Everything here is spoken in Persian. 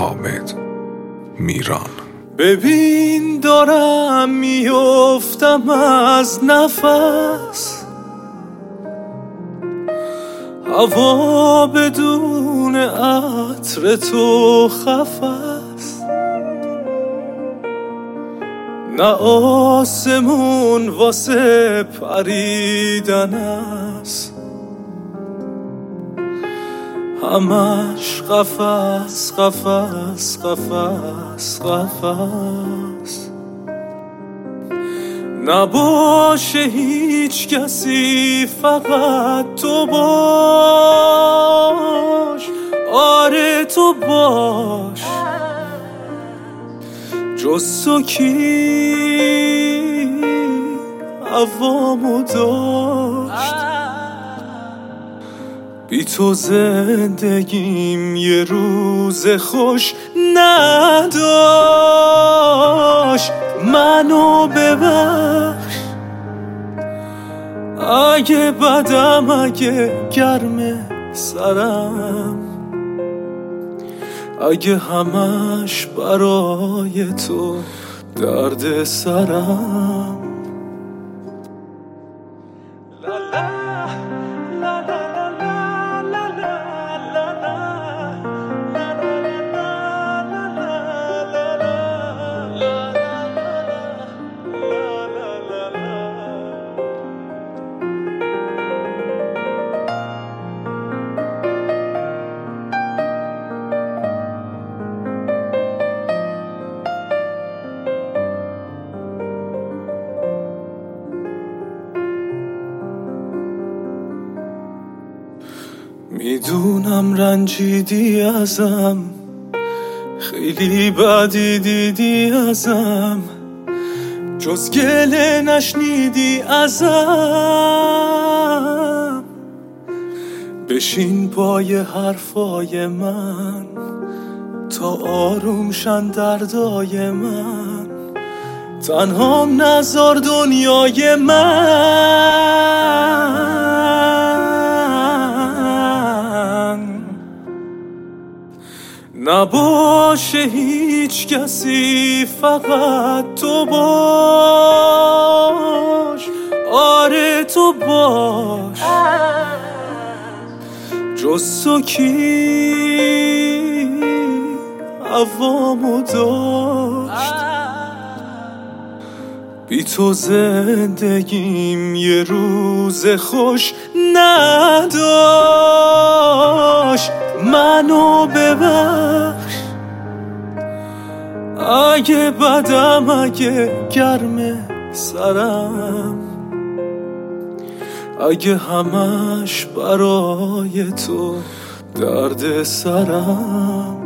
حامد میران. ببین دارم میافتم از نفس، هوا بدون عطر تو خفس، نه آسمون واسه پریدن است، همش قفس قفس قفس قفس. نباشه هیچ کسی فقط تو باش، آره تو باش، جز تو کی هوامو داشت؟ بی تو زندگیم یه روز خوش نداشت. منو ببخش اگه بدم، اگه گرم سرم، اگه همش برای تو درد سرم. میدونم رنجیدی ازم، خیلی بدی دیدی ازم، جز گله نشنیدی ازم. بشین پای حرفای من تا آروم شن دردای من، تنهام نذار دنیای من. نباشه هیچ کسی فقط تو باش، آره تو باش، جز تو کی هوامو داشت؟ بی تو زندگیم یه روز خوش نداشت. منو ببخش اگه بدم، اگه گرم سرم، اگه همش برای تو درد سرم.